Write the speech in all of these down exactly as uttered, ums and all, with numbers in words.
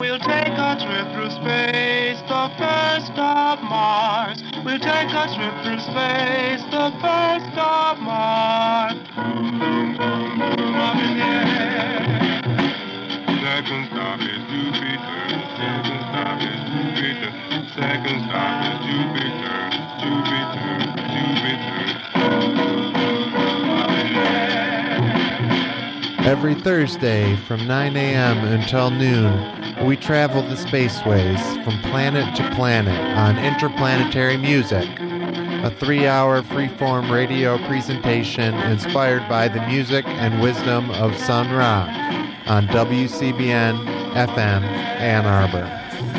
We'll take a trip through space, the first of Mars. We'll take a trip through space, the first of Mars. Boom, boom, boom, boom, up in the air. Second stop is Jupiter. Second stop is Jupiter. Second stop is Jupiter. Jupiter, Jupiter. Boom, boom, boom, boom, up in the air. Every Thursday from nine a.m. until noon, we travel the spaceways from planet to planet on Interplanetary Music, a three-hour freeform radio presentation inspired by the music and wisdom of Sun Ra on W C B N F M Ann Arbor.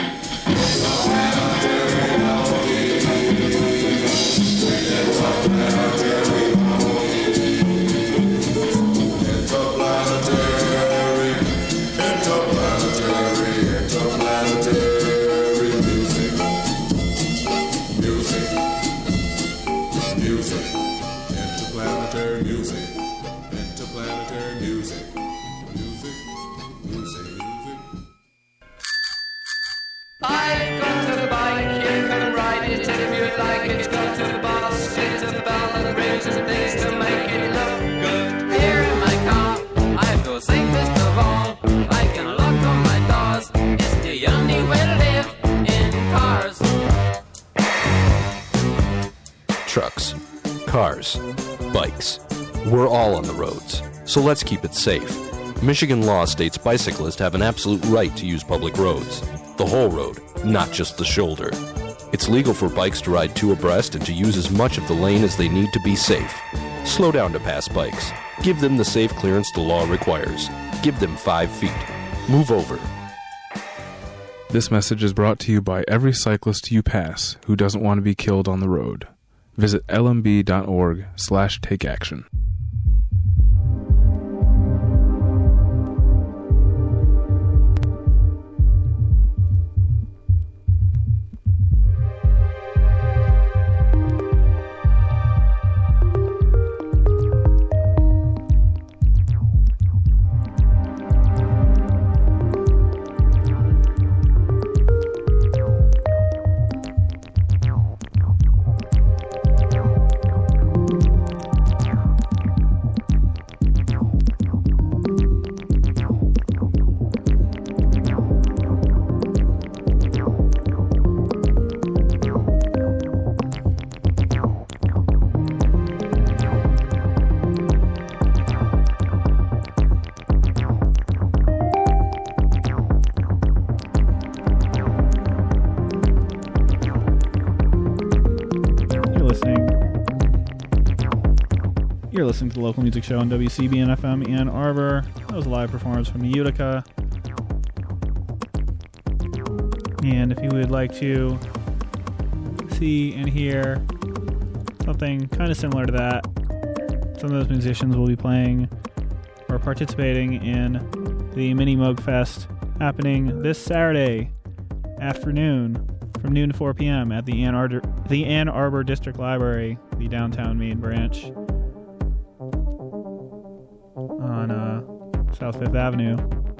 Trucks, cars, bikes. We're all on the roads, so let's keep it safe. Michigan law states bicyclists have an absolute right to use public roads. The whole road, not just the shoulder. It's legal for bikes to ride two abreast and to use as much of the lane as they need to be safe. Slow down to pass bikes. Give them the safe clearance the law requires. Give them five feet. Move over. This message is brought to you by every cyclist you pass who doesn't want to be killed on the road. Visit L M B dot org slash take action. Listening to the local music show on W C B N F M Ann Arbor. That was a live performance from Utica. And if you would like to see and hear something kind of similar to that, some of those musicians will be playing or participating in the Mini Moog Fest happening this Saturday afternoon from noon to four p.m. at the Ann Arbor, the Ann Arbor District Library, the downtown main branch. On uh, South Fifth Avenue.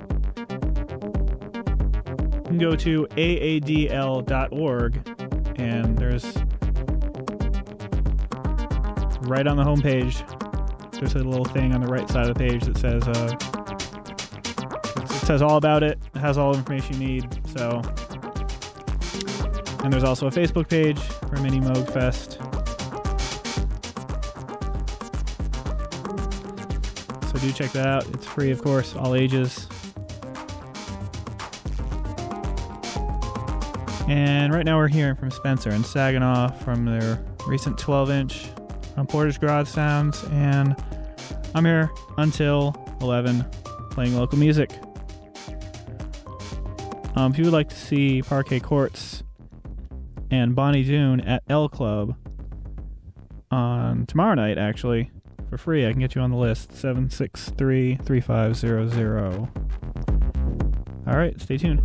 You can go to A A D L dot org, and there's right on the homepage, there's a little thing on the right side of the page that says uh, it says all about it. It has all the information you need. So, and there's also a Facebook page for Mini Moog Fest. So do check that out. It's free, of course, all ages. And right now we're hearing from Spencer and Saginaw from their recent twelve inch on Porter's Garage Sounds. And I'm here until eleven playing local music. Um, if you would like to see Parquet Courts and Bonnie Doon at L Club on tomorrow night, actually, for free, I can get you on the list. seven six three, three five zero zero. All right, stay tuned.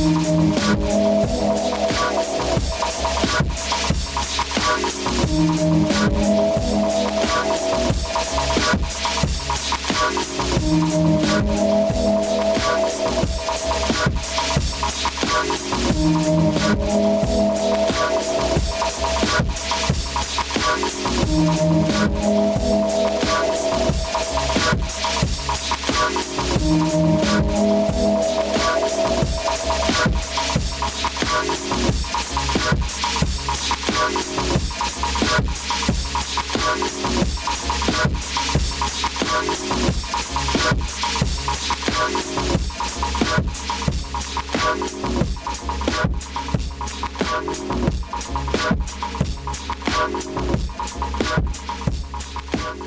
Thank you.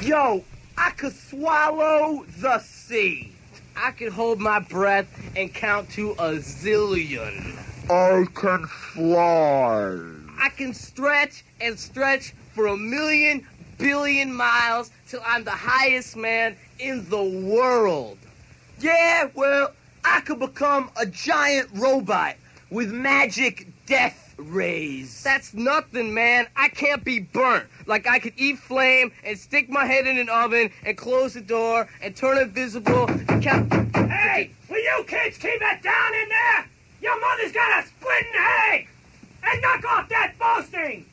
Yo, I could swallow the sea. I could hold my breath and count to a zillion. I can fly. I can stretch and stretch for a million billion miles till I'm the highest man in the world. Yeah, well, I could become a giant robot with magic death rays. That's nothing, man. I can't be burnt. Like I could eat flame and stick my head in an oven and close the door and turn invisible and count... Hey, will you kids keep it down in there? Your mother's got a splitting headache! And knock off that boasting!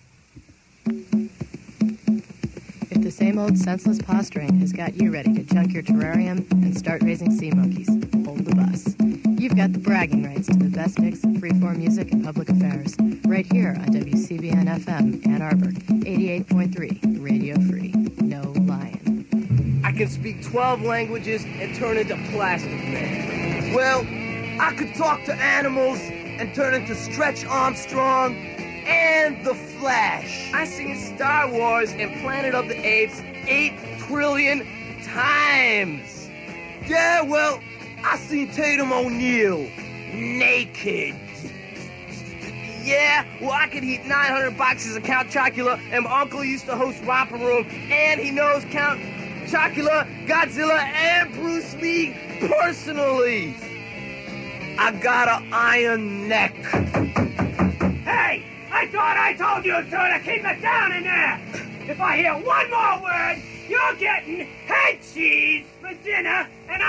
If the same old senseless posturing has got you ready to junk your terrarium and start raising sea monkeys, hold the bus. You've got the bragging rights to the best mix of freeform music and public affairs, right here on W C B N F M, Ann Arbor, eighty-eight point three, Radio Free. No lying. I can speak twelve languages and turn into Plastic Man. Well, I could talk to animals and turn into Stretch Armstrong and The Flash. I seen Star Wars and Planet of the Apes eight trillion times. Yeah, well, I seen Tatum O'Neal naked. Yeah, well, I could eat nine hundred boxes of Count Chocula, and my uncle used to host Romper Room, and he knows Count Chocula, Godzilla, and Bruce Lee personally. I got an iron neck. Hey, I thought I told you, sir, to keep it down in there. If I hear one more word, you're getting head cheese for dinner, and